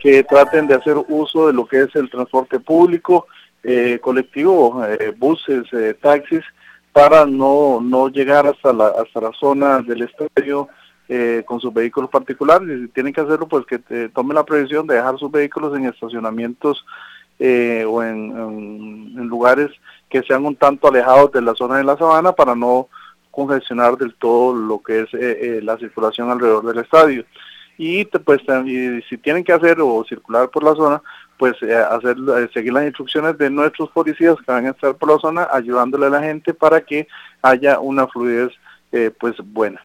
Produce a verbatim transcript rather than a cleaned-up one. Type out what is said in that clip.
que traten de hacer uso de lo que es el transporte público, eh, colectivo, eh, buses, eh, taxis, para no no llegar hasta la hasta la zona del estadio eh, con sus vehículos particulares. Y si tienen que hacerlo, pues que te, tomen la previsión de dejar sus vehículos en estacionamientos eh, o en, en, en lugares que sean un tanto alejados de la zona de la sabana para no congestionar del todo lo que es eh, eh, la circulación alrededor del estadio. Y te, pues y si tienen que hacer o circular por la zona, pues eh, hacer eh, seguir las instrucciones de nuestros policías que van a estar por la zona ayudándole a la gente para que haya una fluidez eh, pues buena.